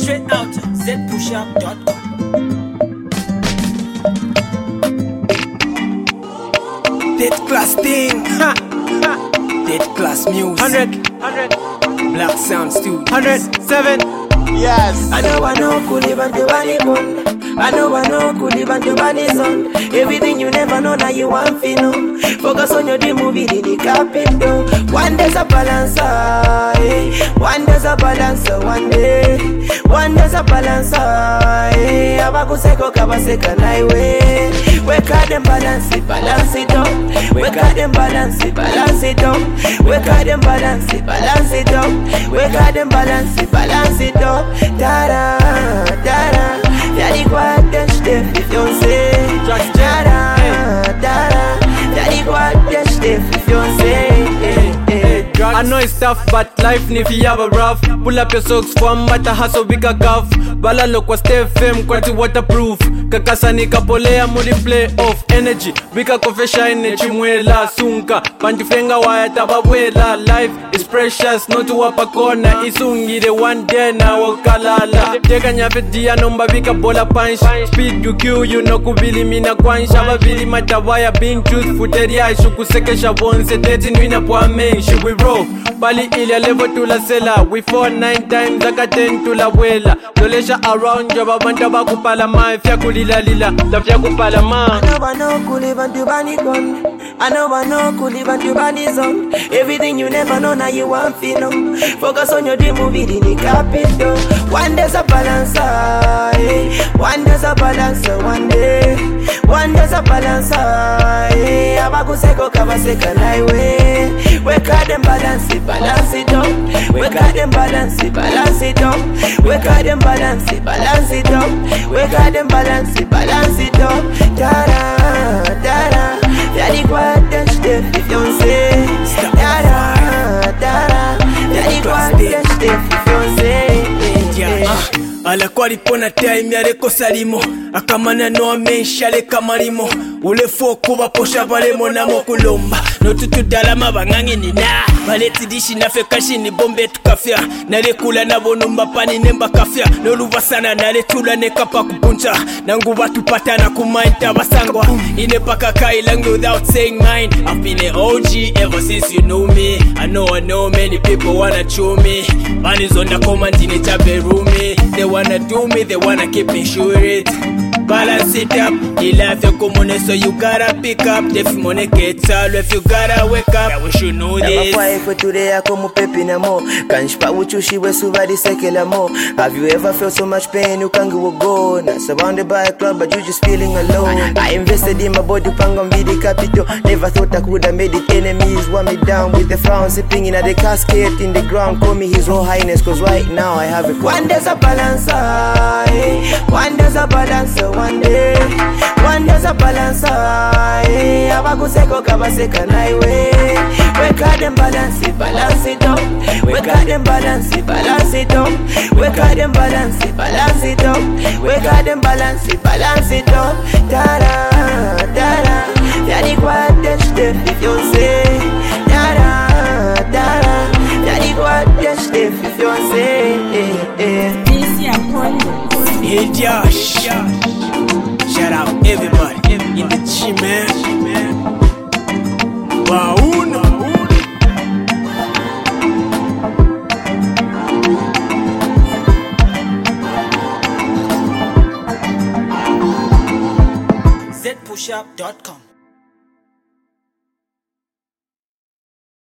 Straight out zpushup.com. Dead class thing, ha, ha. Dead class music. 100, Black Sound Studio. 107. Yes. I know Kulibantu Banibon. I know Kulibantu Banizon. Everything you never know now you want to know. Focus on your dream movie, the capital. One day's a balancer, eh. One day's a balancer, one day. One day's a balancer, eh. Abakuseko kabaseka naiwe. We got them balance it up. We got them balance it up. We got them balance it up. We got them balance it up. Da-da, da-da. Daddy quoi t'es j't'ai fiancé. Da-da, da-da. Daddy quoi t'es j't'ai fiancé. I know it's tough, but life ni fiaba rough. Pull up your socks for mbata hustle bika cuff. Bala lokwa stay fame kwati waterproof. Kakasa ni kapolea mudi play off energy. Bika kofesha energy mwela sunka. Pantifenga waya tababwela. Life is precious, no to wapa kona. Isungi the one day na wakalala. Teka nyafe dia nomba bika bola punch. Speed you kill you no kubili mina kwansha. Babili matawaya being truthful. Teria ishuku sekesha bonse. Teti nwina kwa main. She we roll. Bali ilia level to la sela. We 4-9 times aka 10 to la wela. Dolesha around joba banta bakupala ma. Fya kulila lila, la fya kupala ma. I know Kulibantu Banibon. I know Kulibantu Banizon. Everything you never know now you want to know. Focus on your dream movie, the capital. One day's a balancer, eh. One day's a balancer, one day. One day's a balancer, eh. Abakuseko kabaseka naiwe. We got them balance it up. We got them balance it up. We got them balance it up. We got them balance it up. Da-da, da-da. Daddy quoi t'es j't'ai fiancé. Da-da, da-da. Daddy quoi t'es j't'ai fiancé. Ala kwa ripona time ya reko salimo. Akamana no amensha le kamarimo. Ule foko baposha balemo na mokulomba. No tutudala mabangangi nina. Baleti dishi na fekashi ni bombe tukafia. Nale kula na bonumba pani nemba kafia. No luva sana nale tula ne kapa kupuncha. Nangu watu patana kumainta basangwa. Ine paka kai langu without saying mine. I've been an OG ever since you know me. I know many people wanna chew me. Man is on the command in a taberumi. They wanna do me, they wanna keep me sure it. Balance it up, life your common so you gotta pick up. If money gets out, if you gotta wake up, I wish you know this. Have you ever felt so much pain you can't go go? Not surrounded by a club but you just feeling alone. I invested in my body, pangam be the capital. Never thought I could have made it. Enemies want me down with the frown, sipping in the casket in the ground. Call me His Royal Highness, cause right now I have a crown. One day's a balancer, eh. One day's a balancer, one day. One day's a balancer, eh. Abakuseko kabaseka naiwe. We got them balance it up. We got them balance it up. We got them balance it up. We got them balance it up. Da-da, da-da. Daddy quoi t'es j't'ai fiancé. Da-da, da-da. Daddy quoi t'es j't'ai fiancé. Hey Josh, shout out everybody in the gym, man. Wow, no. zpushup.com.